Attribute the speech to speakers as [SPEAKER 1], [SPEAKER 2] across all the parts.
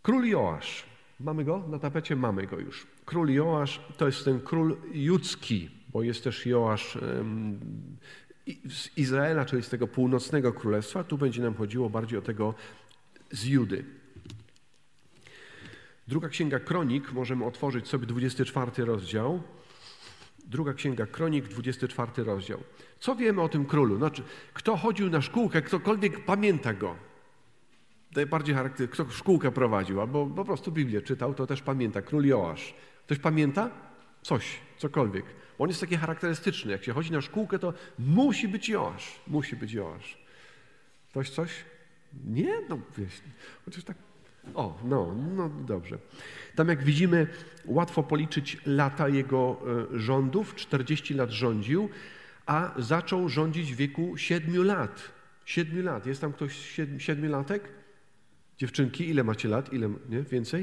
[SPEAKER 1] Król Joasz. Mamy go na tapecie? Mamy go już. Król Joasz to jest ten król judzki, bo jest też Joasz z Izraela, czyli z tego północnego królestwa. Tu będzie nam chodziło bardziej o tego z Judy. Druga Księga Kronik, możemy otworzyć sobie 24 rozdział. Druga Księga Kronik, 24 rozdział. Co wiemy o tym królu? Znaczy, kto chodził na szkółkę, ktokolwiek pamięta go. Najbardziej kto szkółkę prowadził, albo po prostu Biblię czytał, to też pamięta. Król Joasz. Ktoś pamięta? Cokolwiek. On jest taki charakterystyczny. Jak się chodzi na szkółkę, to musi być Joasz. Musi być Joasz. Ktoś coś? Nie? No wiesz, chociaż tak. No dobrze. Tam jak widzimy, łatwo policzyć lata jego rządów. 40 lat rządził, a zaczął rządzić w wieku 7 lat. 7 lat. Jest tam ktoś 7-latek? Dziewczynki, ile macie lat? Ile, nie? Więcej?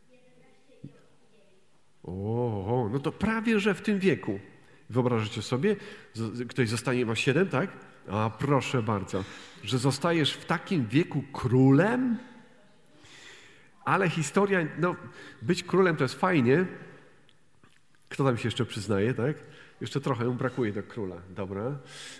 [SPEAKER 1] No to prawie, że w tym wieku. Wyobrażacie sobie? Ktoś zostanie, ma 7, tak? A proszę bardzo. Że zostajesz w takim wieku królem? Ale historia, być królem to jest fajnie. Kto tam się jeszcze przyznaje, tak? Jeszcze trochę mu brakuje do króla. Dobra.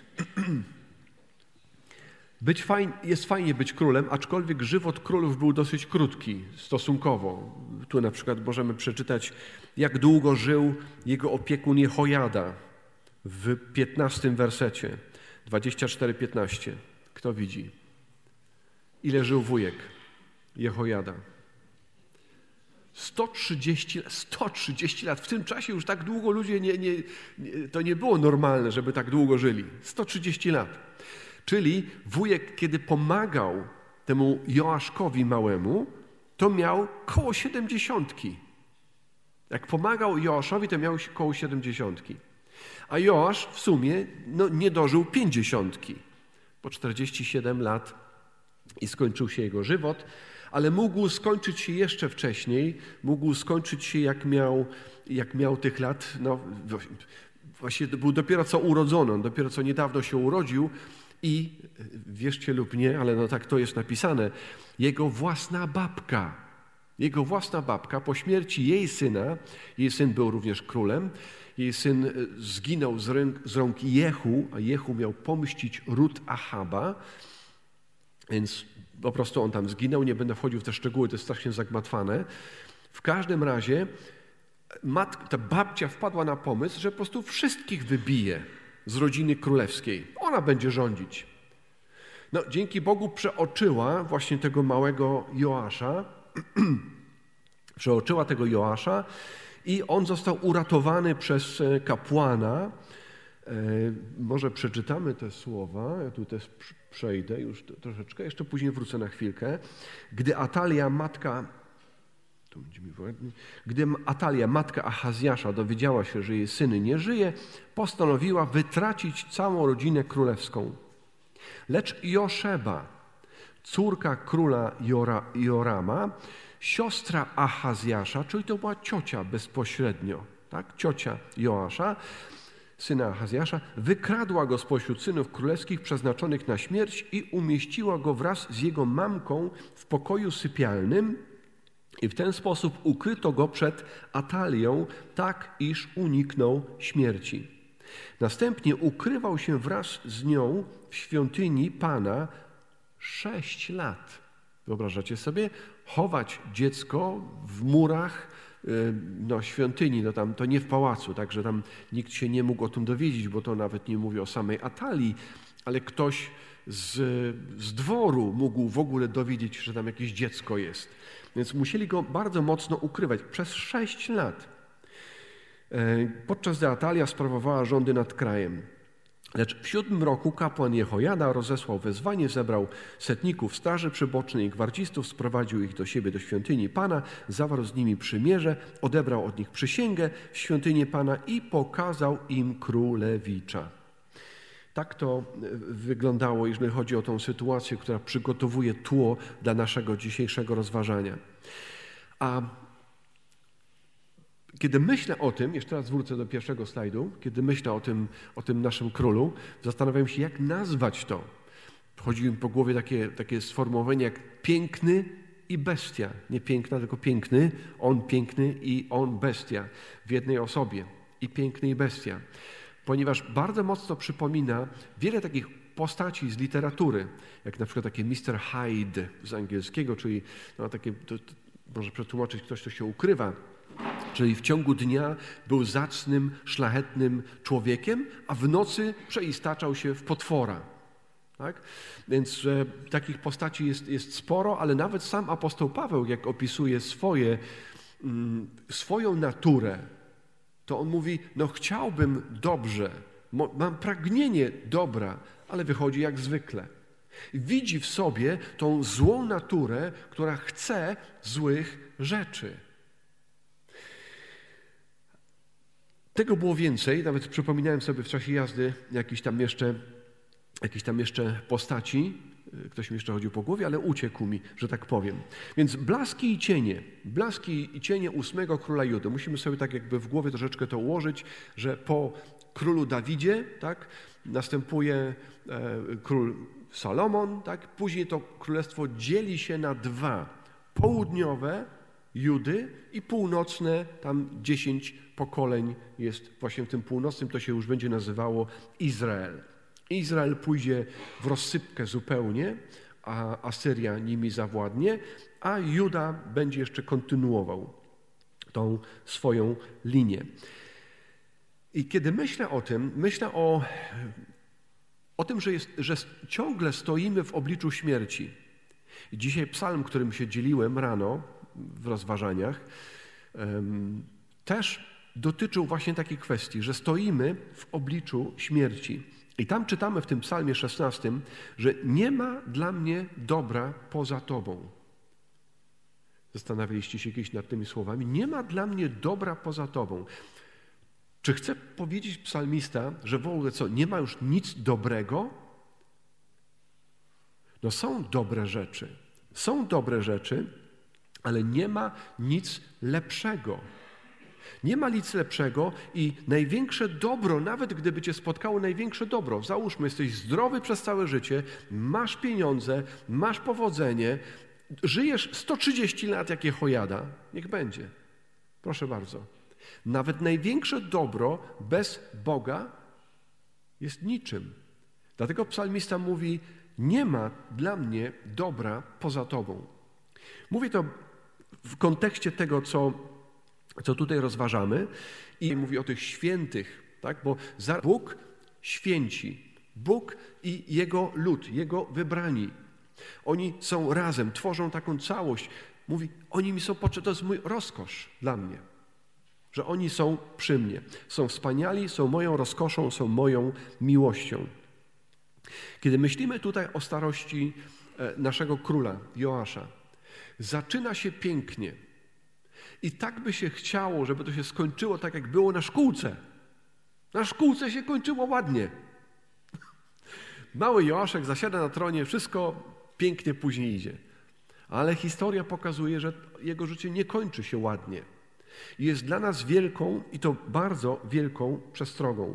[SPEAKER 1] Jest fajnie być królem, aczkolwiek żywot królów był dosyć krótki stosunkowo. Tu na przykład możemy przeczytać, jak długo żył jego opiekun Jehojada w 15 wersecie. 24:15. Kto widzi? Ile żył wujek Jehojada? 130 lat. W tym czasie już tak długo ludzie to nie było normalne, żeby tak długo żyli. 130 lat. Czyli wujek, kiedy pomagał temu Joaszkowi małemu, to miał koło 70. Jak pomagał Joaszowi, to miał koło 70. A Joasz w sumie nie dożył 50. Po 47 lat i skończył się jego żywot, ale mógł skończyć się jeszcze wcześniej, mógł skończyć się jak miał tych lat, właśnie był dopiero co urodzony, on dopiero co niedawno się urodził i wierzcie lub nie, ale tak to jest napisane, jego własna babka po śmierci jej syn był również królem, jej syn zginął z rąk Jehu, a Jehu miał pomścić ród Achaba, więc po prostu on tam zginął, nie będę wchodził w te szczegóły, to jest strasznie zagmatwane. W każdym razie ta babcia wpadła na pomysł, że po prostu wszystkich wybije z rodziny królewskiej. Ona będzie rządzić. Dzięki Bogu przeoczyła właśnie tego małego Joasza, i on został uratowany przez kapłana. Może przeczytamy te słowa, ja tu też przejdę już troszeczkę, jeszcze później wrócę na chwilkę. Gdy Atalia, matka Ahazjasza, dowiedziała się, że jej syn nie żyje, postanowiła wytracić całą rodzinę królewską. Lecz Joszeba, córka króla Jorama, siostra Ahazjasza, czyli to była ciocia bezpośrednio, tak? Ciocia Joasza, syna Ahazjasza, wykradła go spośród synów królewskich przeznaczonych na śmierć i umieściła go wraz z jego mamką w pokoju sypialnym i w ten sposób ukryto go przed Atalią, tak iż uniknął śmierci. Następnie ukrywał się wraz z nią w świątyni Pana 6 lat. Wyobrażacie sobie? Chować dziecko w murach świątyni, to nie w pałacu, także tam nikt się nie mógł o tym dowiedzieć, bo to nawet nie mówię o samej Atalii, ale ktoś z dworu mógł w ogóle dowiedzieć, że tam jakieś dziecko jest. Więc musieli go bardzo mocno ukrywać przez 6 lat. Podczas gdy Atalia sprawowała rządy nad krajem. Lecz w 7 roku kapłan Jehojada rozesłał wezwanie, zebrał setników straży przybocznej i gwardzistów, sprowadził ich do siebie do świątyni Pana, zawarł z nimi przymierze, odebrał od nich przysięgę w świątyni Pana i pokazał im królewicza. Tak to wyglądało, jeżeli chodzi o tą sytuację, która przygotowuje tło dla naszego dzisiejszego rozważania. A kiedy myślę o tym, jeszcze raz wrócę do pierwszego slajdu, kiedy myślę o tym naszym królu, zastanawiam się, jak nazwać to. Chodzi mi po głowie takie sformułowanie jak piękny i bestia. Nie piękna, tylko piękny. On piękny i on bestia w jednej osobie. I piękny i bestia. Ponieważ bardzo mocno przypomina wiele takich postaci z literatury, jak na przykład takie Mr. Hyde z angielskiego, czyli takie, to może przetłumaczyć ktoś, kto się ukrywa, czyli w ciągu dnia był zacnym, szlachetnym człowiekiem, a w nocy przeistaczał się w potwora. Tak? Więc takich postaci jest sporo, ale nawet sam apostoł Paweł, jak opisuje swoją naturę, to on mówi, chciałbym dobrze, mam pragnienie dobra, ale wychodzi jak zwykle. Widzi w sobie tą złą naturę, która chce złych rzeczy. Tego było więcej, nawet przypominałem sobie w czasie jazdy jakieś tam jeszcze postaci, ktoś mi jeszcze chodził po głowie, ale uciekł mi, że tak powiem. Więc blaski i cienie 8 króla Judy. Musimy sobie tak jakby w głowie troszeczkę to ułożyć, że po królu Dawidzie, tak, następuje król Salomon, tak, później to królestwo dzieli się na 2. Południowe Judy i północne, tam 10 pokoleń jest właśnie w tym północnym, to się już będzie nazywało Izrael. Izrael pójdzie w rozsypkę zupełnie, a Asyria nimi zawładnie, a Juda będzie jeszcze kontynuował tą swoją linię. I kiedy myślę o tym, myślę o tym, że ciągle stoimy w obliczu śmierci. I dzisiaj psalm, którym się dzieliłem rano w rozważaniach, też dotyczył właśnie takiej kwestii, że stoimy w obliczu śmierci. I tam czytamy w tym psalmie 16, że nie ma dla mnie dobra poza Tobą. Zastanawialiście się kiedyś nad tymi słowami? Nie ma dla mnie dobra poza Tobą. Czy chce powiedzieć psalmista, że w ogóle nie ma już nic dobrego? Są dobre rzeczy, ale nie ma nic lepszego. Nie ma nic lepszego i największe dobro, nawet gdyby cię spotkało największe dobro, załóżmy, jesteś zdrowy przez całe życie, masz pieniądze, masz powodzenie, żyjesz 130 lat jak Jehojada, niech będzie. Proszę bardzo. Nawet największe dobro bez Boga jest niczym. Dlatego psalmista mówi, nie ma dla mnie dobra poza Tobą. Mówię to w kontekście tego, co tutaj rozważamy i mówi o tych świętych, tak? Bo Bóg święci, Bóg i Jego lud, Jego wybrani. Oni są razem, tworzą taką całość. Mówi, oni mi są potrzebni, to jest mój rozkosz dla mnie, że oni są przy mnie. Są wspaniali, są moją rozkoszą, są moją miłością. Kiedy myślimy tutaj o starości naszego króla Joasza, zaczyna się pięknie. I tak by się chciało, żeby to się skończyło tak, jak było na szkółce. Na szkółce się kończyło ładnie. Mały Joaszek zasiada na tronie, wszystko pięknie później idzie. Ale historia pokazuje, że jego życie nie kończy się ładnie. I jest dla nas wielką, i to bardzo wielką przestrogą.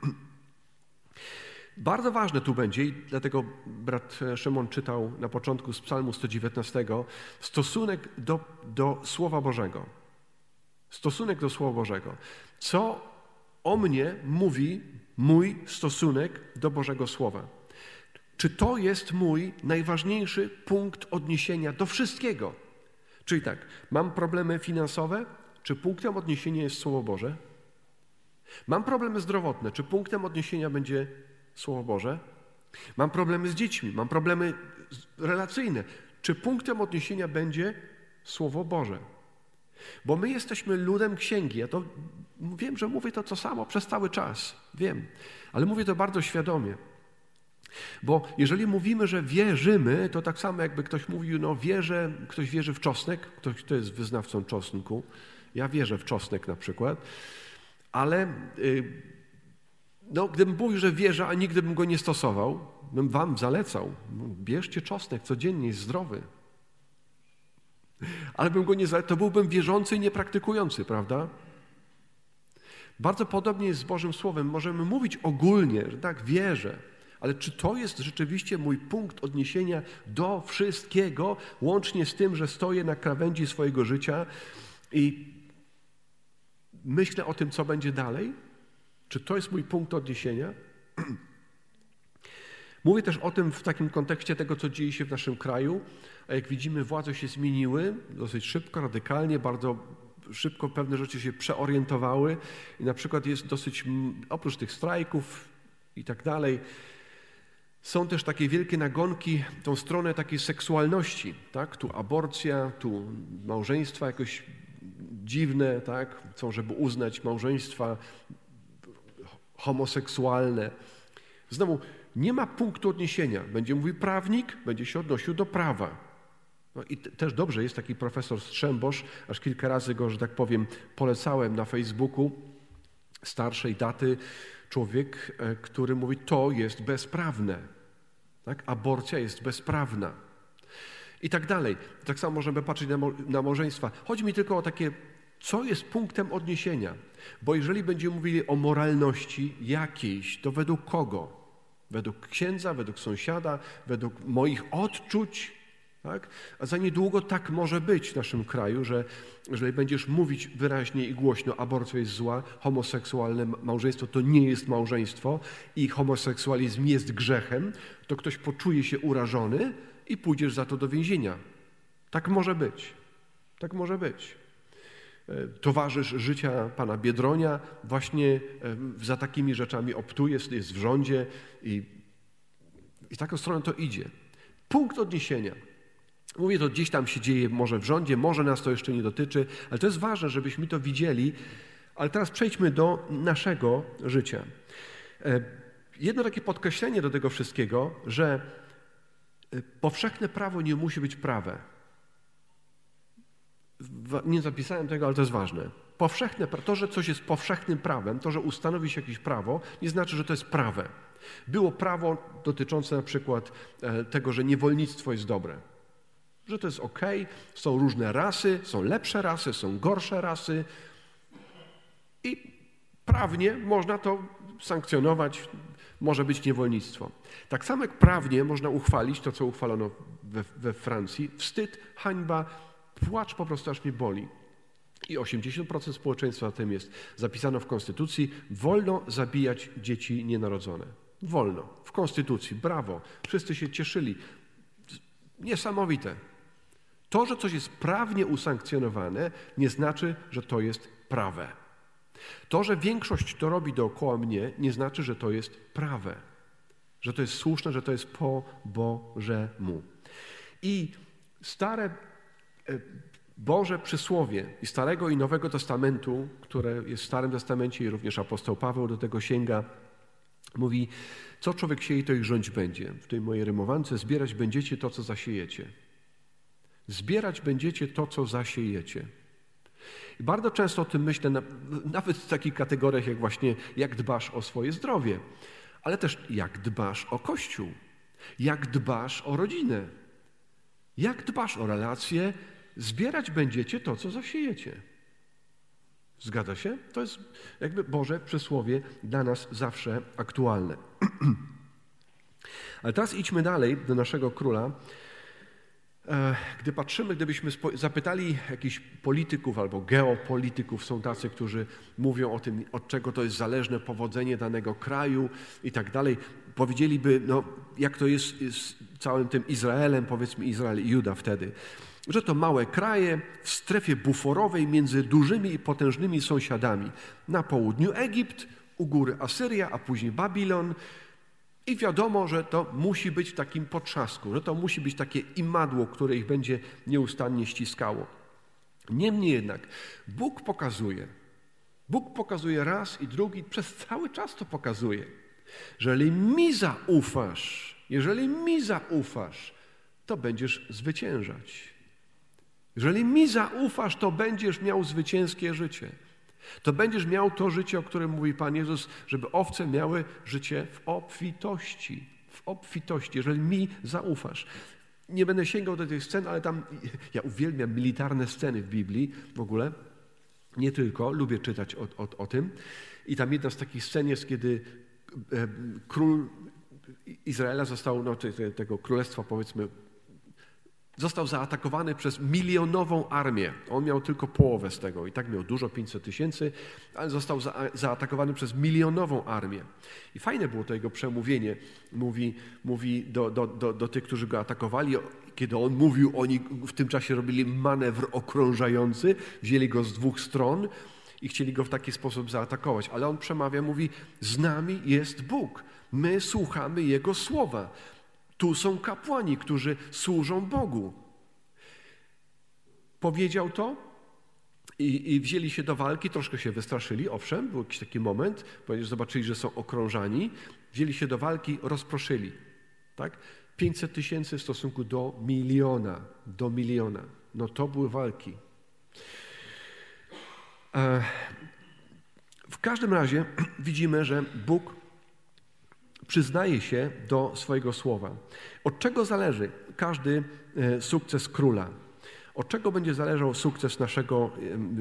[SPEAKER 1] Bardzo ważne tu będzie, i dlatego brat Szymon czytał na początku z Psalmu 119, stosunek do Słowa Bożego. Stosunek do Słowa Bożego. Co o mnie mówi mój stosunek do Bożego Słowa? Czy to jest mój najważniejszy punkt odniesienia do wszystkiego? Czyli tak, mam problemy finansowe, czy punktem odniesienia jest Słowo Boże? Mam problemy zdrowotne, czy punktem odniesienia będzie Słowo Boże? Mam problemy z dziećmi, mam problemy relacyjne. Czy punktem odniesienia będzie Słowo Boże? Bo my jesteśmy ludem księgi. Ja to wiem, że mówię to samo przez cały czas. Wiem, ale mówię to bardzo świadomie. Bo jeżeli mówimy, że wierzymy, to tak samo jakby ktoś mówił, ktoś wierzy w czosnek, ktoś, kto jest wyznawcą czosnku. Ja wierzę w czosnek na przykład, ale gdybym mówił, że wierzę, a nigdy bym go nie stosował, bym wam zalecał. Bierzcie czosnek, codziennie jest zdrowy. Ale bym go nie zalecał, to byłbym wierzący i niepraktykujący, prawda? Bardzo podobnie jest z Bożym Słowem. Możemy mówić ogólnie, że tak, wierzę, Ale czy to jest rzeczywiście mój punkt odniesienia do wszystkiego, łącznie z tym, że stoję na krawędzi swojego życia i myślę o tym, co będzie dalej? Czy to jest mój punkt odniesienia? Mówię też o tym w takim kontekście tego, co dzieje się w naszym kraju. A jak widzimy, władze się zmieniły dosyć szybko, radykalnie, bardzo szybko pewne rzeczy się przeorientowały i na przykład jest dosyć, oprócz tych strajków i tak dalej, są też takie wielkie nagonki w tą stronę takiej seksualności, tak? Tu aborcja, tu małżeństwa jakoś dziwne, tak? Chcą, żeby uznać małżeństwa homoseksualne. Znowu, nie ma punktu odniesienia. Będzie mówił prawnik, będzie się odnosił do prawa. No i też dobrze, jest taki profesor Strzembosz, aż kilka razy go, że tak powiem, polecałem na Facebooku, starszej daty, człowiek, który mówi, to jest bezprawne. Tak? Aborcja jest bezprawna. I tak dalej. Tak samo możemy patrzeć na małżeństwa. Chodzi mi tylko o takie, co jest punktem odniesienia. Bo jeżeli będziemy mówili o moralności jakiejś, to według kogo? Według księdza, według sąsiada, według moich odczuć. Tak? A za niedługo tak może być w naszym kraju, że jeżeli będziesz mówić wyraźnie i głośno, aborcja jest zła, homoseksualne małżeństwo to nie jest małżeństwo i homoseksualizm jest grzechem, to ktoś poczuje się urażony i pójdziesz za to do więzienia. Tak może być. Tak może być. Towarzysz życia pana Biedronia właśnie za takimi rzeczami optuje, jest w rządzie i taką stronę to idzie. Punkt odniesienia. Mówię, to gdzieś tam się dzieje może w rządzie, może nas to jeszcze nie dotyczy, ale to jest ważne, żebyśmy to widzieli. Ale teraz przejdźmy do naszego życia. Jedno takie podkreślenie do tego wszystkiego, że powszechne prawo nie musi być prawe. Nie zapisałem tego, ale to jest ważne. To, że coś jest powszechnym prawem, to, że ustanowi się jakieś prawo, nie znaczy, że to jest prawe. Było prawo dotyczące na przykład tego, że niewolnictwo jest dobre. Że to jest okej, są różne rasy, są lepsze rasy, są gorsze rasy i prawnie można to sankcjonować, może być niewolnictwo. Tak samo jak prawnie można uchwalić to, co uchwalono we Francji, wstyd, hańba, płacz po prostu aż mnie boli. I 80% społeczeństwa na tym jest. Zapisano w Konstytucji, wolno zabijać dzieci nienarodzone. Wolno. W Konstytucji. Brawo. Wszyscy się cieszyli. Niesamowite. To, że coś jest prawnie usankcjonowane, nie znaczy, że to jest prawe. To, że większość to robi dookoła mnie, nie znaczy, że to jest prawe. Że to jest słuszne, że to jest po Bożemu. I stare Boże przysłowie i Starego i Nowego Testamentu, które jest w Starym Testamencie i również apostoł Paweł do tego sięga, mówi, co człowiek sieje, to ich rządź będzie. W tej mojej rymowance zbierać będziecie to, co zasiejecie. Zbierać będziecie to, co zasiejecie. I bardzo często o tym myślę, nawet w takich kategoriach jak właśnie, jak dbasz o swoje zdrowie, ale też jak dbasz o Kościół, jak dbasz o rodzinę, jak dbasz o relacje. Zbierać będziecie to, co zasiejecie. Zgadza się? To jest jakby Boże przysłowie dla nas zawsze aktualne. Ale teraz idźmy dalej do naszego króla. Gdy patrzymy, gdybyśmy zapytali jakichś polityków albo geopolityków, są tacy, którzy mówią o tym, od czego to jest zależne powodzenie danego kraju i tak dalej, powiedzieliby, no, jak to jest z całym tym Izraelem, powiedzmy Izrael i Juda wtedy, że to małe kraje w strefie buforowej między dużymi i potężnymi sąsiadami. Na południu Egipt, u góry Asyria, a później Babilon. I wiadomo, że to musi być w takim potrzasku, że to musi być takie imadło, które ich będzie nieustannie ściskało. Niemniej jednak Bóg pokazuje raz i drugi, przez cały czas to pokazuje. Jeżeli mi zaufasz, to będziesz zwyciężać. Jeżeli mi zaufasz, to będziesz miał zwycięskie życie. To będziesz miał to życie, o którym mówi Pan Jezus, żeby owce miały życie w obfitości. W obfitości, jeżeli mi zaufasz. Nie będę sięgał do tych scen, ale tam ja uwielbiam militarne sceny w Biblii w ogóle. Nie tylko, lubię czytać o tym. I tam jedna z takich scen jest, kiedy król Izraela został, tego królestwa powiedzmy, został zaatakowany przez milionową armię. On miał tylko połowę z tego. I tak miał dużo, 500 000, ale został zaatakowany przez milionową armię. I fajne było to jego przemówienie. Mówi do tych, którzy go atakowali. Kiedy on mówił, oni w tym czasie robili manewr okrążający. Wzięli go z 2 stron i chcieli go w taki sposób zaatakować. Ale on przemawia, mówi, z nami jest Bóg. My słuchamy Jego słowa. Tu są kapłani, którzy służą Bogu. Powiedział to i wzięli się do walki, troszkę się wystraszyli, owszem, był jakiś taki moment, ponieważ zobaczyli, że są okrążani, wzięli się do walki, rozproszyli. Tak? 500 000 w stosunku do miliona. No to były walki. W każdym razie widzimy, że Bóg przyznaje się do swojego słowa. Od czego zależy każdy sukces króla? Od czego będzie zależał sukces naszego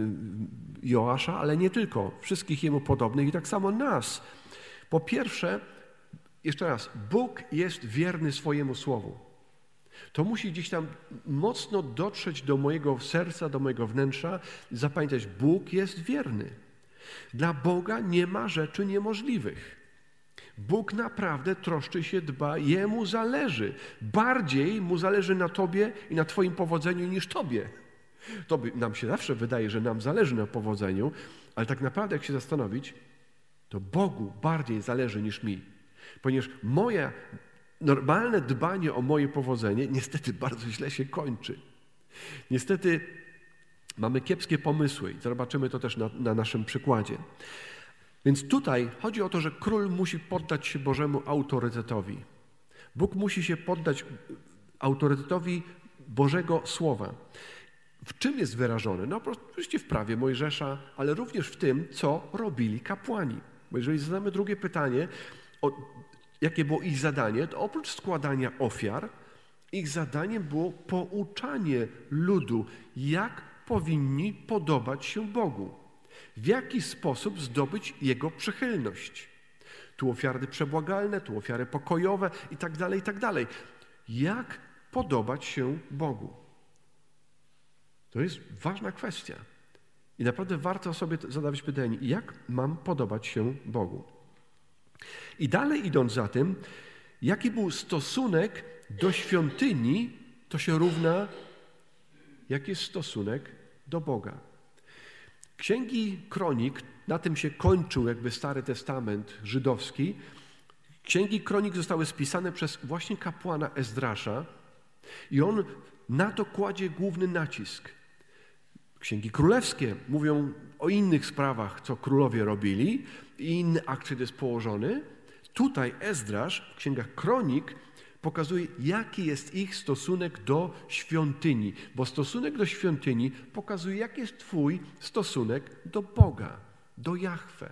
[SPEAKER 1] Joasza, ale nie tylko, wszystkich jemu podobnych i tak samo nas. Po pierwsze, jeszcze raz, Bóg jest wierny swojemu słowu. To musi gdzieś tam mocno dotrzeć do mojego serca, do mojego wnętrza. Zapamiętać, Bóg jest wierny. Dla Boga nie ma rzeczy niemożliwych. Bóg naprawdę troszczy się, dba, Jemu zależy. Bardziej Mu zależy na Tobie i na Twoim powodzeniu niż Tobie. Nam się zawsze wydaje, że nam zależy na powodzeniu, ale tak naprawdę jak się zastanowić, to Bogu bardziej zależy niż mi. Ponieważ moje normalne dbanie o moje powodzenie niestety bardzo źle się kończy. Niestety mamy kiepskie pomysły i zobaczymy to też na naszym przykładzie. Więc tutaj chodzi o to, że król musi poddać się Bożemu autorytetowi. Bóg musi się poddać autorytetowi Bożego Słowa. W czym jest wyrażony? No oczywiście w prawie Mojżesza, ale również w tym, co robili kapłani. Bo jeżeli zadamy drugie pytanie, jakie było ich zadanie, to oprócz składania ofiar, ich zadaniem było pouczanie ludu, jak powinni podobać się Bogu. W jaki sposób zdobyć Jego przychylność. Tu ofiary przebłagalne, tu ofiary pokojowe i tak dalej, i tak dalej. Jak podobać się Bogu? To jest ważna kwestia. I naprawdę warto sobie zadawać pytanie, jak mam podobać się Bogu? I dalej idąc za tym, jaki był stosunek do świątyni, to się równa, jaki jest stosunek do Boga. Księgi Kronik, na tym się kończył jakby Stary Testament żydowski. Księgi Kronik zostały spisane przez właśnie kapłana Ezdrasza i on na to kładzie główny nacisk. Księgi królewskie mówią o innych sprawach, co królowie robili i inny akcent jest położony. Tutaj Ezdrasz w Księgach Kronik pokazuje, jaki jest ich stosunek do świątyni, bo stosunek do świątyni pokazuje, jaki jest Twój stosunek do Boga, do Jahwe.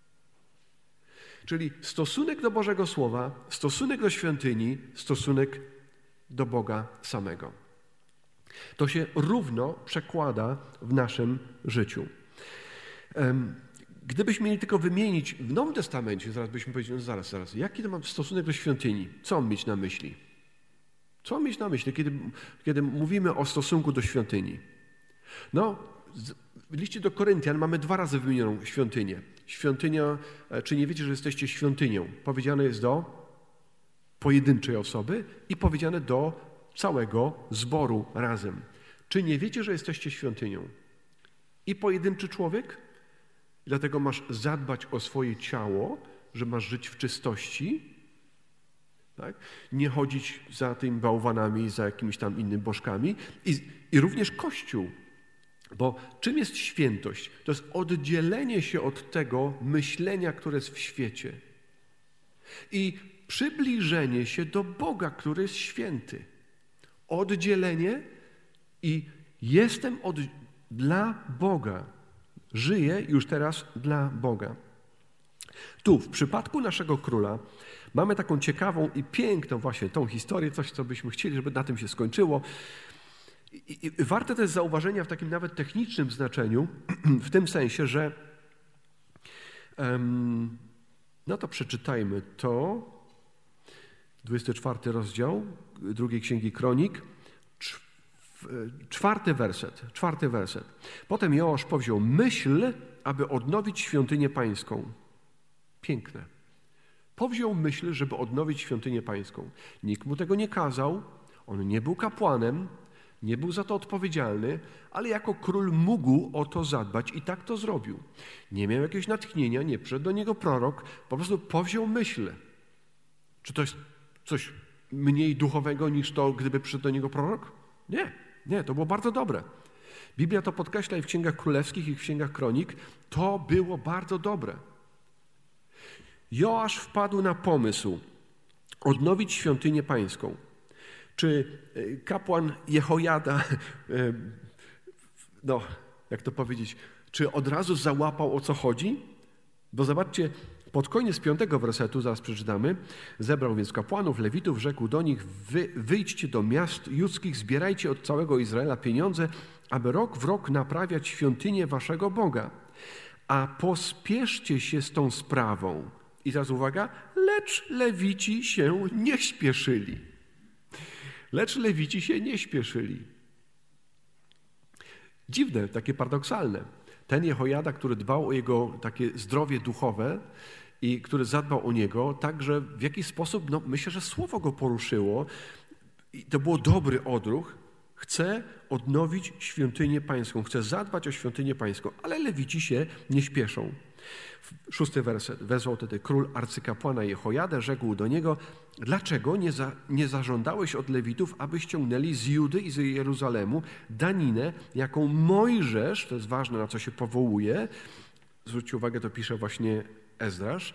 [SPEAKER 1] Czyli stosunek do Bożego Słowa, stosunek do świątyni, stosunek do Boga samego. To się równo przekłada w naszym życiu. Gdybyśmy mieli tylko wymienić w Nowym Testamencie, zaraz byśmy powiedzieli, no zaraz, jaki to mam stosunek do świątyni? Co mam mieć na myśli? Co mam mieć na myśli, kiedy mówimy o stosunku do świątyni? No, w liście do Koryntian mamy 2 razy wymienioną świątynię. Świątynia, czy nie wiecie, że jesteście świątynią? Powiedziane jest do pojedynczej osoby i powiedziane do całego zboru razem. Czy nie wiecie, że jesteście świątynią? I pojedynczy człowiek? Dlatego masz zadbać o swoje ciało, że masz żyć w czystości, tak? Nie chodzić za tymi bałwanami, za jakimiś tam innymi bożkami. I również Kościół. Bo czym jest świętość? To jest oddzielenie się od tego myślenia, które jest w świecie. I przybliżenie się do Boga, który jest święty. Oddzielenie i jestem dla Boga. Żyję już teraz dla Boga. Tu, w przypadku naszego króla, mamy taką ciekawą i piękną właśnie tą historię, coś, co byśmy chcieli, żeby na tym się skończyło. I warte to jest zauważenia w takim nawet technicznym znaczeniu, w tym sensie, że no to przeczytajmy to. 24 rozdział drugiej Księgi Kronik, 4 werset. Potem Joasz powziął myśl, aby odnowić świątynię pańską. Piękne. Powziął myśl, żeby odnowić świątynię pańską. Nikt mu tego nie kazał, on nie był kapłanem, nie był za to odpowiedzialny, ale jako król mógł o to zadbać i tak to zrobił. Nie miał jakiegoś natchnienia, nie przyszedł do niego prorok, po prostu powziął myśl. Czy to jest coś mniej duchowego niż to, gdyby przyszedł do niego prorok? Nie, to było bardzo dobre. Biblia to podkreśla i w Księgach Królewskich, i w Księgach Kronik. To było bardzo dobre. Joasz wpadł na pomysł odnowić świątynię pańską. Czy kapłan Jehojada, jak to powiedzieć, czy od razu załapał, o co chodzi? Bo zobaczcie, pod koniec 5 wersetu, zaraz przeczytamy, zebrał więc kapłanów, lewitów, rzekł do nich, wyjdźcie do miast judzkich, zbierajcie od całego Izraela pieniądze, aby rok w rok naprawiać świątynię waszego Boga. A pospieszcie się z tą sprawą. I teraz uwaga, lecz lewici się nie śpieszyli. Dziwne, takie paradoksalne. Ten Jehojada, który dbał o jego takie zdrowie duchowe i który zadbał o niego, także w jakiś sposób, myślę, że słowo go poruszyło i to było dobry odruch, chce odnowić świątynię pańską, chce zadbać o świątynię pańską, ale lewici się nie śpieszą. 6 werset. Wezwał wtedy król arcykapłana Jehojadę, rzekł do niego, dlaczego nie zażądałeś od lewitów, aby ściągnęli z Judy i z Jeruzalemu daninę, jaką Mojżesz, to jest ważne, na co się powołuje, zwróćcie uwagę, to pisze właśnie Ezdrasz,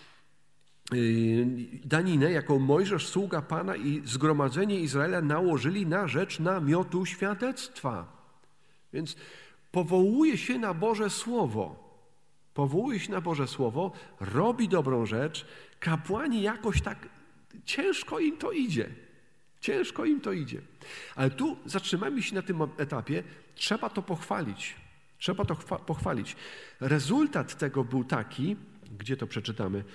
[SPEAKER 1] daninę, jaką Mojżesz, sługa Pana i zgromadzenie Izraela nałożyli na rzecz namiotu świadectwa. Więc powołuje się na Boże Słowo. Robi dobrą rzecz, kapłani jakoś tak ciężko im to idzie. Ale tu zatrzymajmy się na tym etapie, trzeba to pochwalić. Rezultat tego był taki, gdzie to przeczytamy,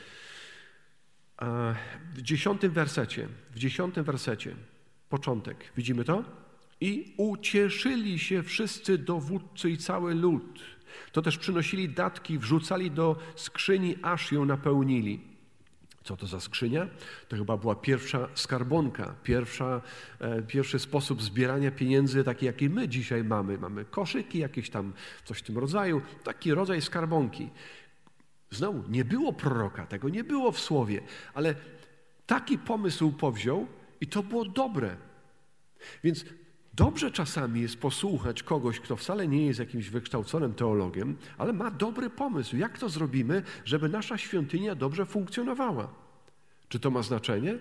[SPEAKER 1] w 10 wersecie, początek, widzimy to? I ucieszyli się wszyscy dowódcy i cały lud. To też przynosili datki, wrzucali do skrzyni, aż ją napełnili. Co to za skrzynia? To chyba była pierwsza skarbonka, pierwszy sposób zbierania pieniędzy, taki jaki my dzisiaj mamy. Mamy koszyki, jakieś tam coś w tym rodzaju, taki rodzaj skarbonki. Znowu, nie było proroka, tego nie było w słowie, ale taki pomysł powziął i to było dobre. Więc dobrze czasami jest posłuchać kogoś, kto wcale nie jest jakimś wykształconym teologiem, ale ma dobry pomysł. Jak to zrobimy, żeby nasza świątynia dobrze funkcjonowała? Czy to ma znaczenie?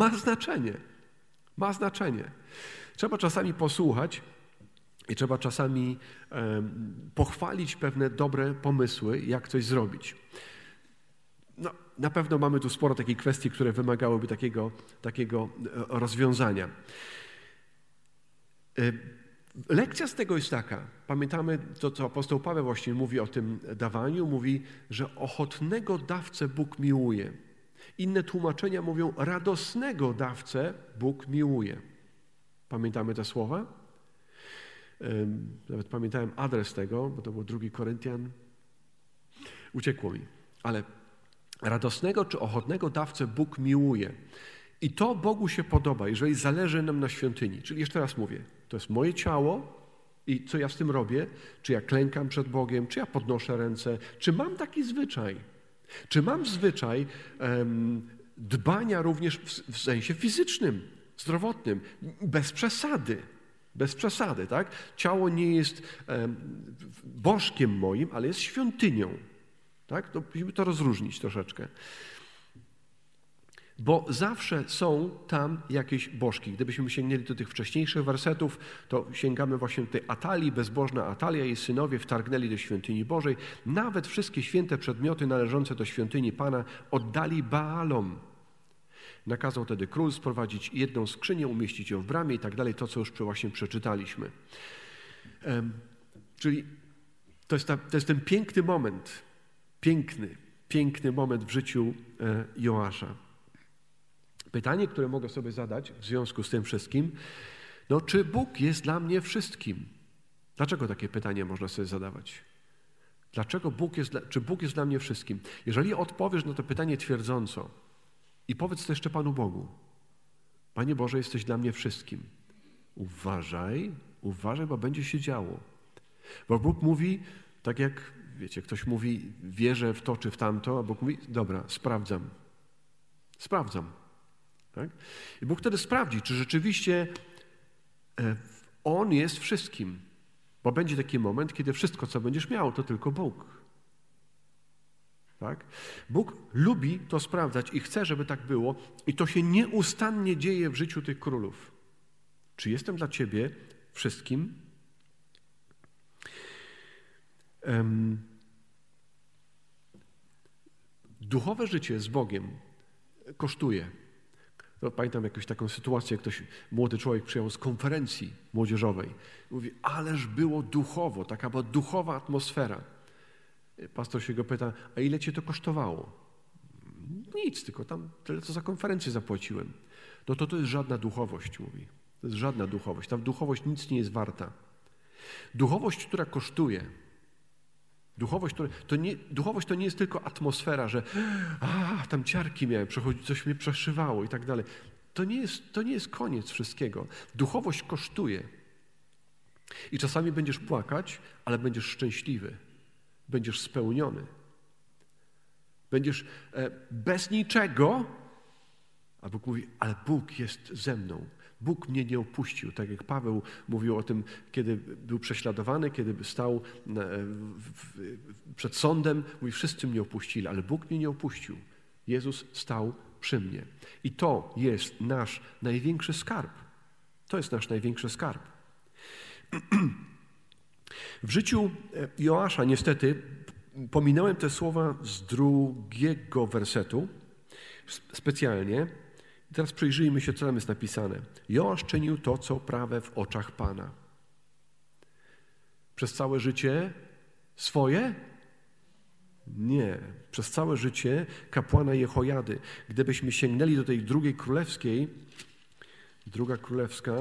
[SPEAKER 1] Ma znaczenie. Trzeba czasami posłuchać i trzeba czasami pochwalić pewne dobre pomysły, jak coś zrobić. Na pewno mamy tu sporo takich kwestii, które wymagałyby takiego rozwiązania. Lekcja z tego jest taka, pamiętamy to, co apostoł Paweł właśnie mówi o tym dawaniu, mówi, że ochotnego dawcę Bóg miłuje. Inne tłumaczenia mówią, radosnego dawcę Bóg miłuje. Pamiętamy te słowa? Nawet pamiętałem adres tego, bo to był 2 Koryntian. Uciekło mi, ale radosnego czy ochotnego dawcę Bóg miłuje. I to Bogu się podoba, jeżeli zależy nam na świątyni. Czyli jeszcze raz mówię, to jest moje ciało i co ja z tym robię? Czy ja klękam przed Bogiem, czy ja podnoszę ręce? Czy mam taki zwyczaj? Czy mam zwyczaj dbania również w sensie fizycznym, zdrowotnym, bez przesady, tak? Ciało nie jest bożkiem moim, ale jest świątynią. Tak? To musimy to rozróżnić troszeczkę. Bo zawsze są tam jakieś bożki. Gdybyśmy sięgnęli do tych wcześniejszych wersetów, to sięgamy właśnie do tej Atalii, bezbożna Atalia i synowie wtargnęli do świątyni Bożej. Nawet wszystkie święte przedmioty należące do świątyni Pana oddali Baalom. Nakazał wtedy król sprowadzić jedną skrzynię, umieścić ją w bramie i tak dalej, to co już właśnie przeczytaliśmy. Czyli to jest ten piękny moment, piękny moment w życiu Joasza. Pytanie, które mogę sobie zadać w związku z tym wszystkim, czy Bóg jest dla mnie wszystkim? Dlaczego takie pytanie można sobie zadawać? Czy Bóg jest dla mnie wszystkim? Jeżeli odpowiesz na to pytanie twierdząco i powiedz to jeszcze Panu Bogu. Panie Boże, jesteś dla mnie wszystkim. Uważaj, bo będzie się działo. Bo Bóg mówi, tak jak, wiecie, ktoś mówi, wierzę w to czy w tamto, a Bóg mówi, dobra, sprawdzam. Tak? I Bóg wtedy sprawdzi, czy rzeczywiście On jest wszystkim. Bo będzie taki moment, kiedy wszystko, co będziesz miał, to tylko Bóg. Tak? Bóg lubi to sprawdzać i chce, żeby tak było. I to się nieustannie dzieje w życiu tych królów. Czy jestem dla Ciebie wszystkim? Duchowe życie z Bogiem kosztuje. Pamiętam jakąś taką sytuację, młody człowiek przyjechał z konferencji młodzieżowej. Mówi, ależ było duchowo, taka była duchowa atmosfera. Pastor się go pyta, a ile Cię to kosztowało? Nic, tylko tam tyle, co za konferencję zapłaciłem. To jest żadna duchowość, mówi. To jest żadna duchowość. Ta duchowość nic nie jest warta. Duchowość, która kosztuje. Duchowość to nie jest tylko atmosfera, że tam ciarki miałem, coś mnie przeszywało i tak dalej. To nie jest koniec wszystkiego. Duchowość kosztuje. I czasami będziesz płakać, ale będziesz szczęśliwy. Będziesz spełniony. Będziesz bez niczego, a Bóg mówi, ale Bóg jest ze mną. Bóg mnie nie opuścił. Tak jak Paweł mówił o tym, kiedy był prześladowany, kiedy stał przed sądem, mówi, wszyscy mnie opuścili, ale Bóg mnie nie opuścił. Jezus stał przy mnie. I to jest nasz największy skarb. To jest nasz największy skarb. W życiu Joasza niestety pominąłem te słowa z 2 wersetu specjalnie. Teraz przyjrzyjmy się, co tam jest napisane. Joasz czynił to, co prawe w oczach Pana. Przez całe życie swoje? Nie. Przez całe życie kapłana Jehojady. Gdybyśmy sięgnęli do tej drugiej królewskiej, druga królewska,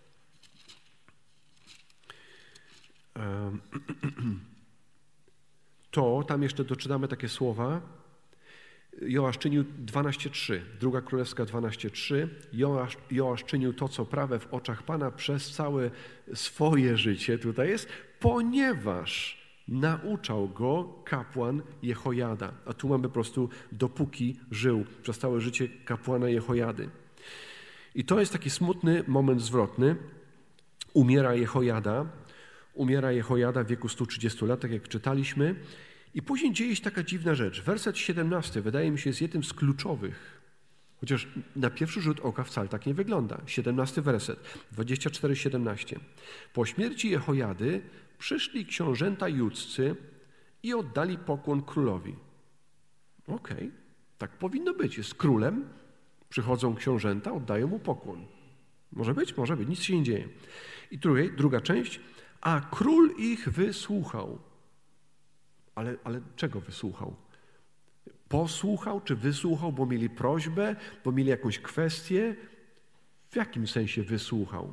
[SPEAKER 1] to tam jeszcze doczytamy takie słowa. Joasz czynił 12:3, druga królewska 12:3. Joasz czynił to, co prawe w oczach Pana przez całe swoje życie, tutaj jest, ponieważ nauczał go kapłan Jehojada. A tu mamy po prostu dopóki żył przez całe życie kapłana Jehojady. I to jest taki smutny moment zwrotny. Umiera Jehojada w wieku 130 lat, tak jak czytaliśmy. I później dzieje się taka dziwna rzecz. Werset 17 wydaje mi się jest jednym z kluczowych. Chociaż na pierwszy rzut oka wcale tak nie wygląda. 17 werset, 24:17. Po śmierci Jehojady przyszli książęta judzcy i oddali pokłon królowi. Okej, tak powinno być. Jest królem, przychodzą książęta, oddają mu pokłon. Może być, nic się nie dzieje. I druga część. A król ich wysłuchał. Ale czego wysłuchał? Posłuchał czy wysłuchał, bo mieli prośbę, bo mieli jakąś kwestię? W jakim sensie wysłuchał?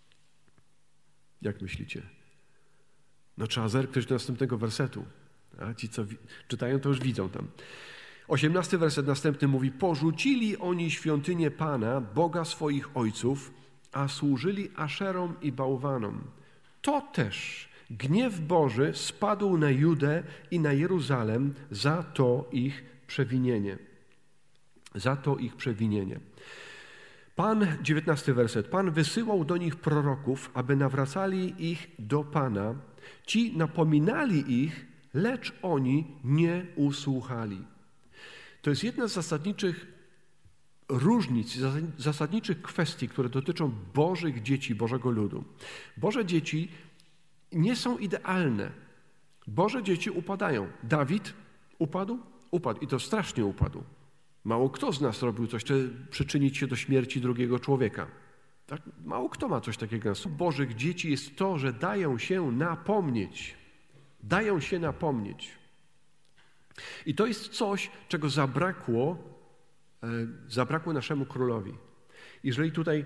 [SPEAKER 1] Jak myślicie? Trzeba zerknąć do następnego wersetu. A ci, co czytają, to już widzą tam. 18 werset następny mówi: porzucili oni świątynię Pana, Boga swoich ojców, a służyli Aszerom i bałwanom. To też gniew Boży spadł na Judę i na Jeruzalem za to ich przewinienie. Pan, 19 werset, Pan wysyłał do nich proroków, aby nawracali ich do Pana. Ci napominali ich, lecz oni nie usłuchali. To jest jedna z zasadniczych różnic, zasadniczych kwestii, które dotyczą Bożych dzieci, Bożego ludu. Boże dzieci nie są idealne. Boże dzieci upadają. Dawid upadł? Upadł i to strasznie upadł. Mało kto z nas robił coś, czy przyczynić się do śmierci drugiego człowieka. Tak? Mało kto ma coś takiego. Bożych dzieci jest to, że dają się napomnieć. Dają się napomnieć. I to jest coś, czego zabrakło zabrakło naszemu królowi. Jeżeli tutaj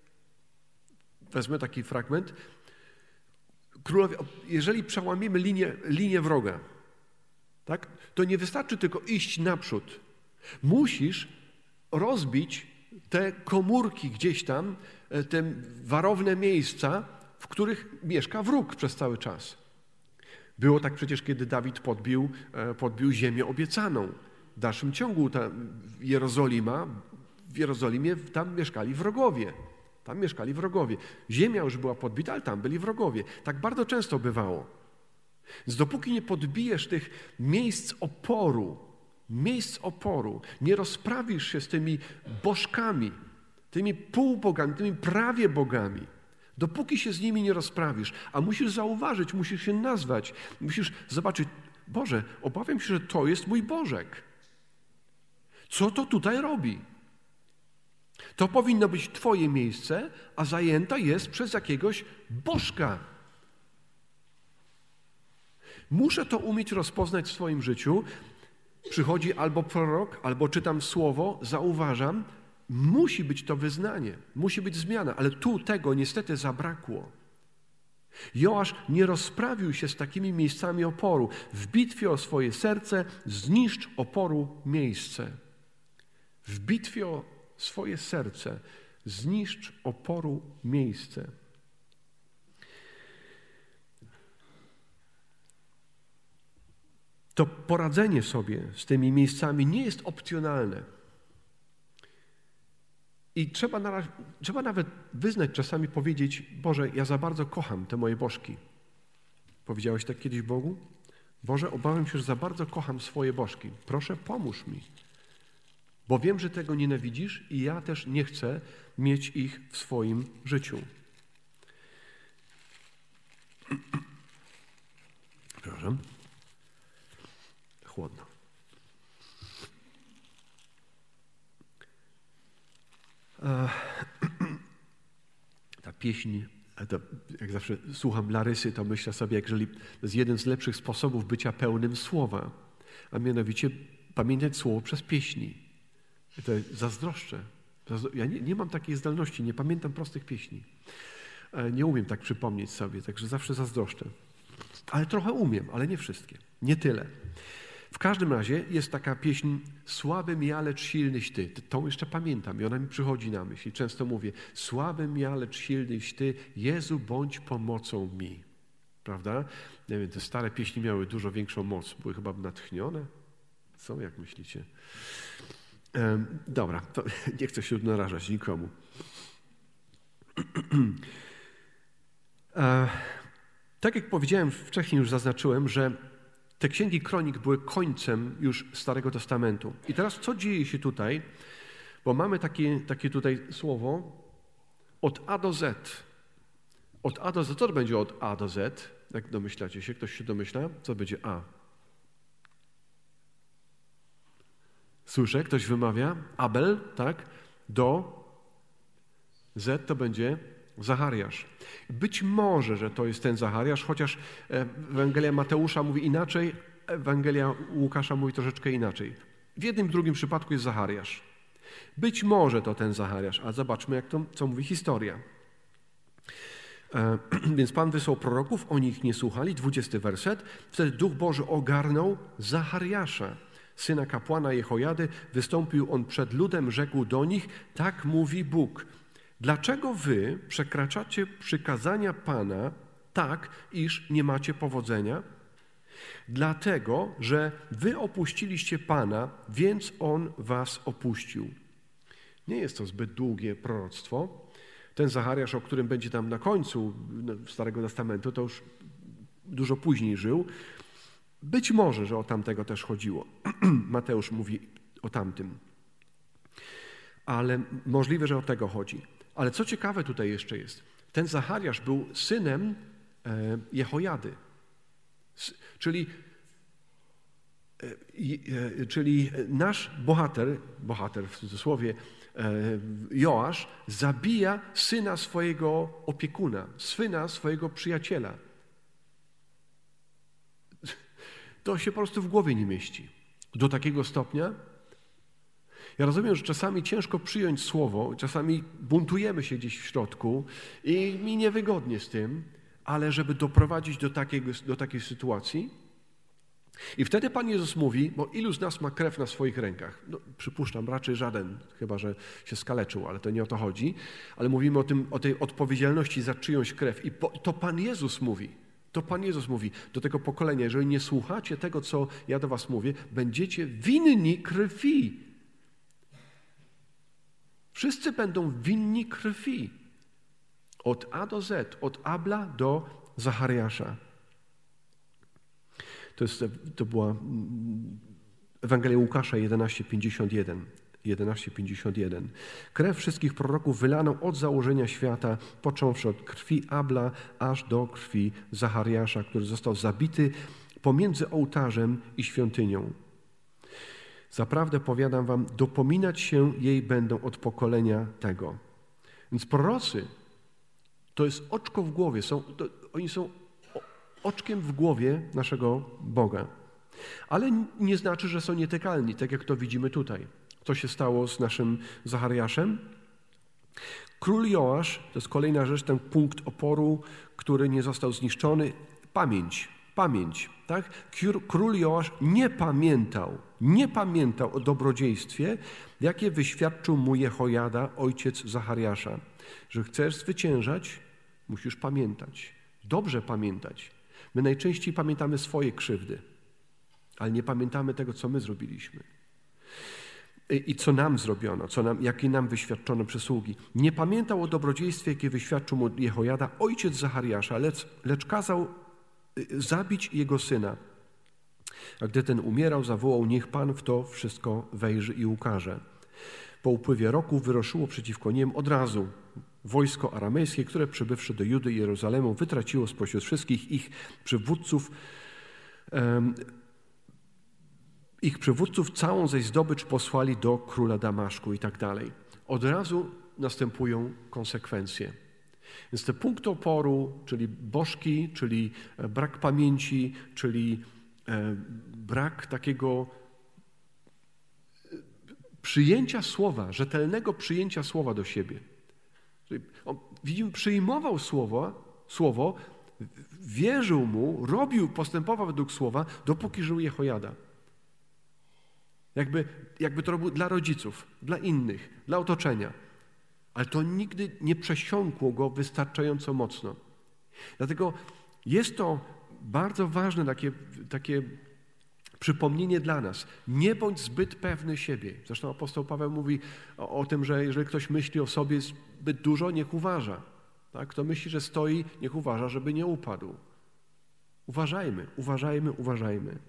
[SPEAKER 1] wezmę taki fragment, królowie, jeżeli przełamimy linię wroga, tak, to nie wystarczy tylko iść naprzód. Musisz rozbić te komórki gdzieś tam, te warowne miejsca, w których mieszka wróg przez cały czas. Było tak przecież, kiedy Dawid podbił ziemię obiecaną. W dalszym ciągu w Jerozolimie tam mieszkali wrogowie. Tam mieszkali wrogowie. Ziemia już była podbita, ale tam byli wrogowie. Tak bardzo często bywało. Więc dopóki nie podbijesz tych miejsc oporu, nie rozprawisz się z tymi bożkami, tymi półbogami, tymi prawie bogami, dopóki się z nimi nie rozprawisz, a musisz zauważyć, musisz się nazwać, musisz zobaczyć, Boże, obawiam się, że to jest mój Bożek. Co to tutaj robi? To powinno być Twoje miejsce, a zajęta jest przez jakiegoś bożka. Muszę to umieć rozpoznać w swoim życiu. Przychodzi albo prorok, albo czytam słowo, zauważam, musi być to wyznanie, musi być zmiana, ale tu tego niestety zabrakło. Joasz nie rozprawił się z takimi miejscami oporu. W bitwie o swoje serce zniszcz oporu miejsce. W bitwie o swoje serce zniszcz oporu miejsce. To poradzenie sobie z tymi miejscami nie jest opcjonalne. I trzeba nawet wyznać, czasami powiedzieć, Boże, ja za bardzo kocham te moje bożki. Powiedziałeś tak kiedyś Bogu? Boże, obawiam się, że za bardzo kocham swoje bożki. Proszę, pomóż mi. Bo wiem, że tego nienawidzisz i ja też nie chcę mieć ich w swoim życiu. Przepraszam. Chłodno. Ta pieśń, to jak zawsze słucham Larysy, to myślę sobie, jeżeli to jest jeden z lepszych sposobów bycia pełnym słowa, a mianowicie pamiętać słowo przez pieśni. I to zazdroszczę. Ja nie mam takiej zdolności, nie pamiętam prostych pieśni. Nie umiem tak przypomnieć sobie, także zawsze zazdroszczę. Ale trochę umiem, ale nie wszystkie. Nie tyle. W każdym razie jest taka pieśń Słabym ja, lecz silnyś Ty. Tą jeszcze pamiętam i ona mi przychodzi na myśl. I często mówię, słabym ja, lecz silnyś Ty, Jezu, bądź pomocą mi. Prawda? Nie wiem, te stare pieśni miały dużo większą moc. Były chyba natchnione. Co, jak myślicie? Dobra, to nie chcę się narażać nikomu. Tak jak powiedziałem wcześniej, już zaznaczyłem, że te księgi kronik były końcem już Starego Testamentu. I teraz co dzieje się tutaj? Bo mamy takie tutaj słowo od A do Z. Od A do Z. Co to będzie od A do Z? Jak domyślacie się? Ktoś się domyśla? Co będzie A? Słyszę, ktoś wymawia. Abel, tak? Do Z to będzie Zachariasz. Być może, że to jest ten Zachariasz, chociaż Ewangelia Mateusza mówi inaczej, Ewangelia Łukasza mówi troszeczkę inaczej. W jednym i drugim przypadku jest Zachariasz. Być może to ten Zachariasz, a zobaczmy, co mówi historia. Więc Pan wysłał proroków, oni ich nie słuchali. 20 werset. Wtedy Duch Boży ogarnął Zachariasza, syna kapłana Jehojady. Wystąpił on przed ludem, rzekł do nich, tak mówi Bóg. Dlaczego wy przekraczacie przykazania Pana tak, iż nie macie powodzenia? Dlatego, że wy opuściliście Pana, więc On was opuścił. Nie jest to zbyt długie proroctwo. Ten Zachariasz, o którym będzie tam na końcu Starego Testamentu, to już dużo później żył. Być może, że o tamtego też chodziło. Mateusz mówi o tamtym. Ale możliwe, że o tego chodzi. Ale co ciekawe tutaj jeszcze jest, ten Zachariasz był synem Jehojady, czyli nasz bohater w cudzysłowie, Joasz, zabija syna swojego opiekuna, syna swojego przyjaciela. To się po prostu w głowie nie mieści. Do takiego stopnia. Ja rozumiem, że czasami ciężko przyjąć słowo, czasami buntujemy się gdzieś w środku i mi niewygodnie z tym, ale żeby doprowadzić do takiej sytuacji. I wtedy Pan Jezus mówi, bo ilu z nas ma krew na swoich rękach? No, przypuszczam, raczej żaden, chyba że się skaleczył, ale to nie o to chodzi. Ale mówimy o tej odpowiedzialności za czyjąś krew. I to Pan Jezus mówi. To Pan Jezus mówi do tego pokolenia, jeżeli nie słuchacie tego, co ja do was mówię, będziecie winni krwi. Wszyscy będą winni krwi. Od A do Z, od Abla do Zachariasza. To była Ewangelia Łukasza 11:51. Krew wszystkich proroków wylaną od założenia świata, począwszy od krwi Abla, aż do krwi Zachariasza, który został zabity pomiędzy ołtarzem i świątynią. Zaprawdę powiadam wam, dopominać się jej będą od pokolenia tego. Więc prorocy to jest oczko w głowie, oni są oczkiem w głowie naszego Boga. Ale nie znaczy, że są nietykalni, tak jak to widzimy tutaj. Co się stało z naszym Zachariaszem? Król Joasz, to jest kolejna rzecz, ten punkt oporu, który nie został zniszczony. Pamięć. Tak? Król Joasz nie pamiętał o dobrodziejstwie, jakie wyświadczył mu Jehojada, ojciec Zachariasza. Że chcesz zwyciężać, musisz pamiętać. Dobrze pamiętać. My najczęściej pamiętamy swoje krzywdy, ale nie pamiętamy tego, co my zrobiliśmy. I co nam zrobiono, jakie nam wyświadczono przysługi. Nie pamiętał o dobrodziejstwie, jakie wyświadczył mu Jehojada, ojciec Zachariasza, lecz kazał zabić jego syna. A gdy ten umierał, zawołał, niech Pan w to wszystko wejrzy i ukaże. Po upływie roku wyruszyło przeciwko nim od razu wojsko aramejskie, które przybywszy do Judy i Jerozolemu, wytraciło spośród wszystkich ich przywódców całą zaś zdobycz posłali do króla Damaszku i tak dalej. Od razu następują konsekwencje. Więc te punkty oporu, czyli bożki, czyli brak pamięci, czyli brak takiego przyjęcia słowa, rzetelnego przyjęcia słowa do siebie. Widzimy, przyjmował słowo, wierzył mu, postępował według słowa, dopóki żył Jehojada. Jakby to robił dla rodziców, dla innych, dla otoczenia. Ale to nigdy nie przesiąkło go wystarczająco mocno. Dlatego jest to bardzo ważne takie przypomnienie dla nas. Nie bądź zbyt pewny siebie. Zresztą apostoł Paweł mówi o tym, że jeżeli ktoś myśli o sobie zbyt dużo, niech uważa. Tak? Kto myśli, że stoi, niech uważa, żeby nie upadł. Uważajmy.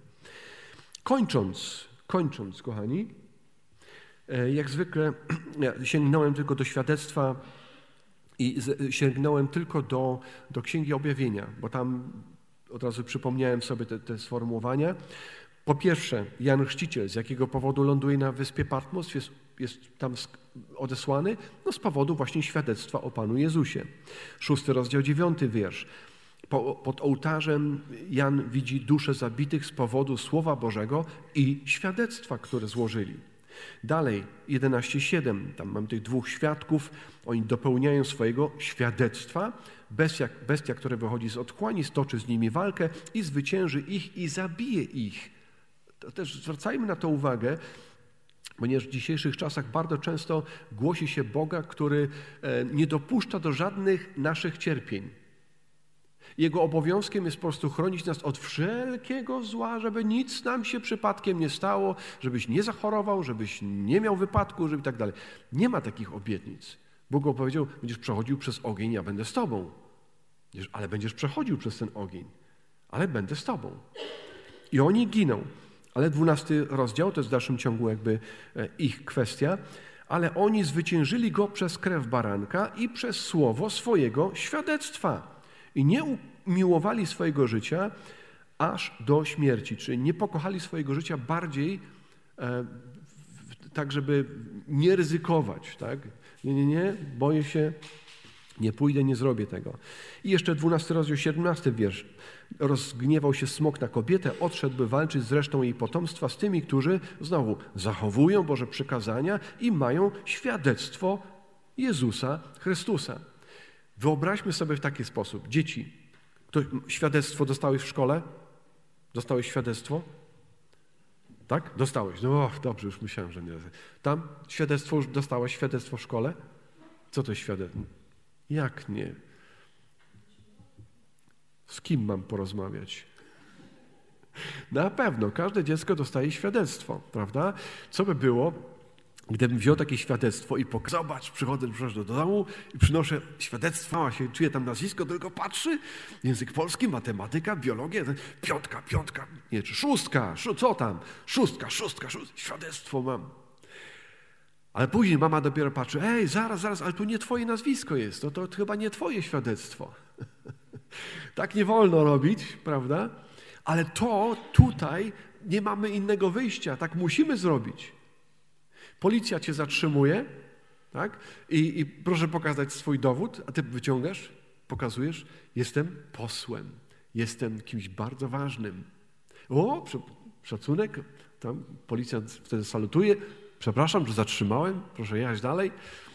[SPEAKER 1] Kończąc, kochani, jak zwykle sięgnąłem tylko do świadectwa i sięgnąłem tylko do Księgi Objawienia, bo tam od razu przypomniałem sobie te sformułowania. Po pierwsze, Jan Chrzciciel, z jakiego powodu ląduje na wyspie Patmos, jest tam odesłany? No z powodu właśnie świadectwa o Panu Jezusie. 6 rozdział 9 wiersz. Pod ołtarzem Jan widzi dusze zabitych z powodu Słowa Bożego i świadectwa, które złożyli. Dalej, 11:7, tam mam tych dwóch świadków, oni dopełniają swojego świadectwa. Bestia, która wychodzi z otchłani, stoczy z nimi walkę i zwycięży ich i zabije ich. To też zwracajmy na to uwagę, ponieważ w dzisiejszych czasach bardzo często głosi się Boga, który nie dopuszcza do żadnych naszych cierpień. Jego obowiązkiem jest po prostu chronić nas od wszelkiego zła, żeby nic nam się przypadkiem nie stało, żebyś nie zachorował, żebyś nie miał wypadku, żeby tak dalej. Nie ma takich obietnic. Bóg powiedział, będziesz przechodził przez ogień, ja będę z tobą. Ale będziesz przechodził przez ten ogień, ale będę z tobą. I oni giną. Ale 12 rozdział, to jest w dalszym ciągu jakby ich kwestia, ale oni zwyciężyli go przez krew baranka i przez słowo swojego świadectwa. I nie umiłowali swojego życia aż do śmierci, czyli nie pokochali swojego życia bardziej tak, żeby nie ryzykować. Tak? Nie, boję się, nie pójdę, nie zrobię tego. I jeszcze 12 rozdział, 17 wiersz. rozgniewał się smok na kobietę, odszedł, by walczyć z resztą jej potomstwa, z tymi, którzy znowu zachowują Boże przykazania i mają świadectwo Jezusa Chrystusa. Wyobraźmy sobie w taki sposób. Dzieci, świadectwo dostałeś w szkole? Dostałeś świadectwo? Tak? Dostałeś. No dobrze, już myślałem, że nie. Tam świadectwo, już dostałeś świadectwo w szkole? Co to jest świadectwo? Jak nie? Z kim mam porozmawiać? Na pewno, każde dziecko dostaje świadectwo, prawda? Co by było, gdybym wziął takie świadectwo i pokazał, zobacz, przychodzę do domu i przynoszę świadectwo, mama się czuje tam nazwisko, tylko patrzy, język polski, matematyka, biologia, piątka, nie, czy szóstka, co tam? Szóstka, świadectwo mam. Ale później mama dopiero patrzy, zaraz, ale tu nie twoje nazwisko jest, to chyba nie twoje świadectwo. Tak nie wolno robić, prawda? Ale tutaj nie mamy innego wyjścia, tak musimy zrobić. Policja cię zatrzymuje, tak? I proszę pokazać swój dowód, a ty wyciągasz, pokazujesz, jestem posłem, jestem kimś bardzo ważnym. O, szacunek, tam policjant wtedy salutuje, przepraszam, że zatrzymałem, proszę jechać dalej.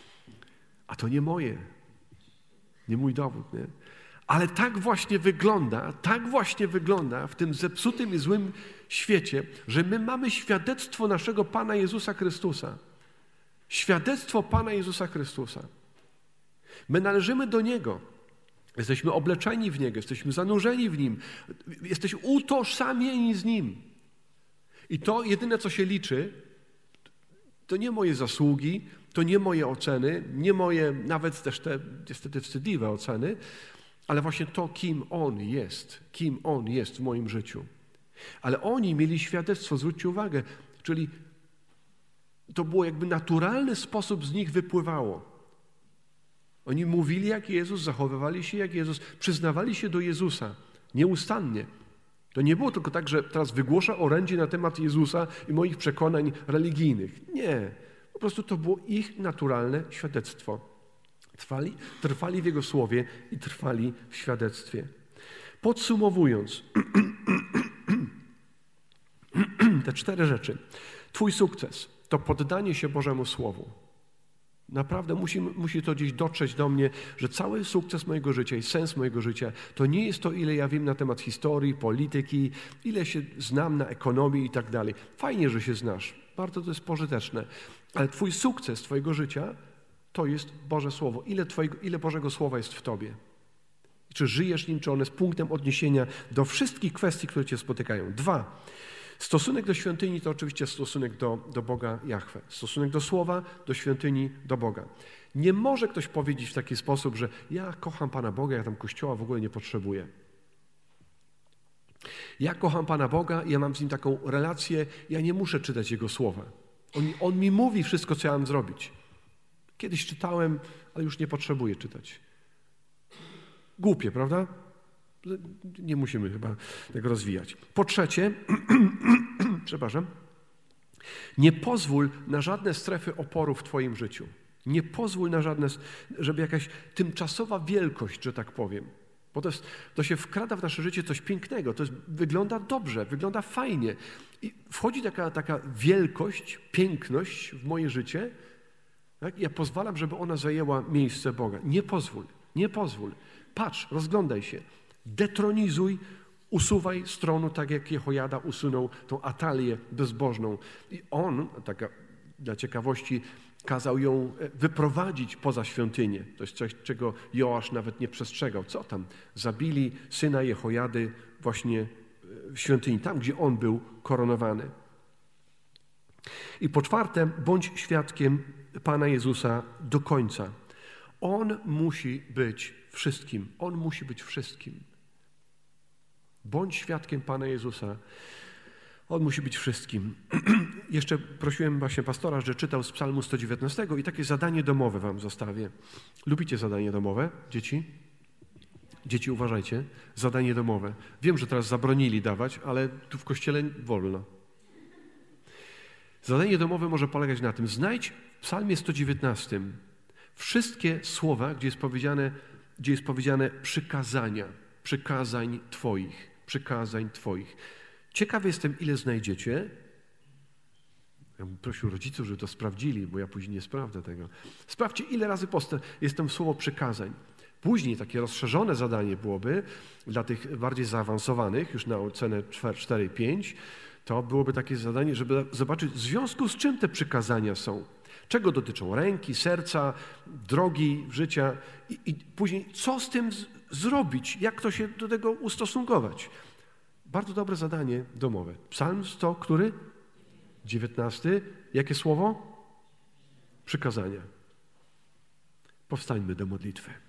[SPEAKER 1] A to nie moje, nie mój dowód, nie? Ale tak właśnie wygląda w tym zepsutym i złym świecie, że my mamy świadectwo naszego Pana Jezusa Chrystusa. Świadectwo Pana Jezusa Chrystusa. My należymy do Niego. Jesteśmy obleczeni w Niego, jesteśmy zanurzeni w Nim, jesteśmy utożsamieni z Nim. I to jedyne, co się liczy, to nie moje zasługi, to nie moje oceny, nie moje nawet też te niestety wstydliwe oceny, ale właśnie to, kim On jest w moim życiu. Ale oni mieli świadectwo, zwróćcie uwagę, czyli to było jakby naturalny sposób z nich wypływało. Oni mówili jak Jezus, zachowywali się jak Jezus, przyznawali się do Jezusa nieustannie. To nie było tylko tak, że teraz wygłoszę orędzie na temat Jezusa i moich przekonań religijnych. Nie. Po prostu to było ich naturalne świadectwo. Trwali w Jego słowie i trwali w świadectwie. Podsumowując, te 4 rzeczy. Twój sukces to poddanie się Bożemu Słowu. Naprawdę musi to gdzieś dotrzeć do mnie, że cały sukces mojego życia i sens mojego życia to nie jest to, ile ja wiem na temat historii, polityki, ile się znam na ekonomii i tak dalej. Fajnie, że się znasz. Bardzo to jest pożyteczne. Ale twój sukces twojego życia to jest Boże Słowo. Ile Bożego Słowa jest w tobie? Czy żyjesz nim, czy on jest punktem odniesienia do wszystkich kwestii, które cię spotykają. 2. Stosunek do świątyni to oczywiście stosunek do Boga Jahwe. Stosunek do Słowa, do świątyni, do Boga. Nie może ktoś powiedzieć w taki sposób, że ja kocham Pana Boga, ja tam Kościoła w ogóle nie potrzebuję. Ja kocham Pana Boga, ja mam z Nim taką relację, ja nie muszę czytać Jego Słowa. On mi mówi wszystko, co ja mam zrobić. Kiedyś czytałem, ale już nie potrzebuję czytać. Głupie, prawda? Nie musimy chyba tego rozwijać. Po trzecie, przepraszam, nie pozwól na żadne strefy oporu w twoim życiu. Nie pozwól na żadne, żeby jakaś tymczasowa wielkość, że tak powiem. Bo to się wkrada w nasze życie coś pięknego. Wygląda dobrze, wygląda fajnie. I wchodzi taka wielkość, piękność w moje życie. Tak? Ja pozwalam, żeby ona zajęła miejsce Boga. Nie pozwól. Patrz, rozglądaj się. Detronizuj, usuwaj z tronu, tak jak Jehojada usunął tą Atalię bezbożną. I on, taka dla ciekawości, kazał ją wyprowadzić poza świątynię. To jest coś, czego Joasz nawet nie przestrzegał. Co tam? Zabili syna Jehojady właśnie w świątyni, tam, gdzie on był koronowany. I po czwarte, bądź świadkiem Pana Jezusa do końca. On musi być wszystkim. On musi być wszystkim. Bądź świadkiem Pana Jezusa. On musi być wszystkim. Jeszcze prosiłem właśnie pastora, że czytał z Psalmu 119 i takie zadanie domowe wam zostawię. Lubicie zadanie domowe, dzieci? Dzieci, uważajcie. Zadanie domowe. Wiem, że teraz zabronili dawać, ale tu w kościele wolno. Zadanie domowe może polegać na tym. Znajdź w Psalmie 119 wszystkie słowa, gdzie jest powiedziane przykazania, przykazań Twoich. przykazań Twoich. Ciekawy jestem, ile znajdziecie. Ja bym prosił rodziców, żeby to sprawdzili, bo ja później nie sprawdzę tego. Sprawdźcie, ile razy jestem w słowo przykazań. Później takie rozszerzone zadanie byłoby dla tych bardziej zaawansowanych, już na ocenę 4-5, to byłoby takie zadanie, żeby zobaczyć, w związku z czym te przykazania są. Czego dotyczą? Ręki, serca, drogi życia i później co z tym zrobić? Jak to się do tego ustosunkować? Bardzo dobre zadanie domowe. Psalm 100, który? 19. Jakie słowo? Przykazania. Powstańmy do modlitwy.